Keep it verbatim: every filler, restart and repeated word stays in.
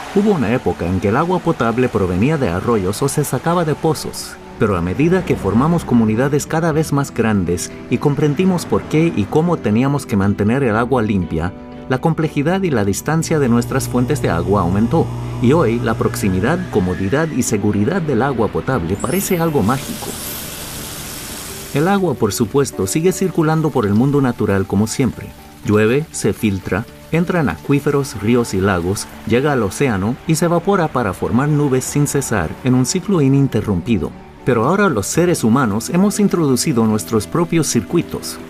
Hubo una época en que el agua potable provenía de arroyos o se sacaba de pozos, pero a medida que formamos comunidades cada vez más grandes y comprendimos por qué y cómo teníamos que mantener el agua limpia, la complejidad y la distancia de nuestras fuentes de agua aumentó, y hoy la proximidad, comodidad y seguridad del agua potable parece algo mágico. El agua, por supuesto, sigue circulando por el mundo natural como siempre. Llueve, se filtra, entra en acuíferos, ríos y lagos, llega al océano y se evapora para formar nubes sin cesar en un ciclo ininterrumpido. Pero ahora los seres humanos hemos introducido nuestros propios circuitos,